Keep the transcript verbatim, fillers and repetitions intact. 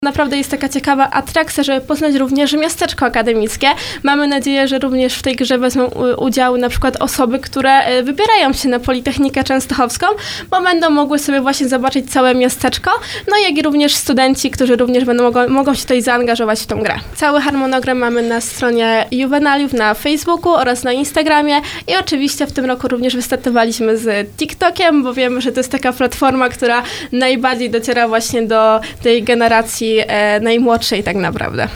Naprawdę jest taka ciekawa atrakcja, żeby poznać również miasteczko akademickie. Mamy nadzieję, że również w tej grze wezmą udział na przykład osoby, które wybierają się na Politechnikę Częstochowską, bo będą mogły sobie właśnie zobaczyć całe miasteczko, no jak i również studenci, którzy również będą mogą, mogą się tutaj zaangażować w tą grę. Cały harmonogram mamy na stronie Juvenaliów na Facebooku oraz na Instagramie i oczywiście w tym roku również wystartowaliśmy z TikTokiem, bo wiemy, że to jest taka platforma, która najbardziej dociera właśnie do tej generacji e, najmłodszej tak naprawdę.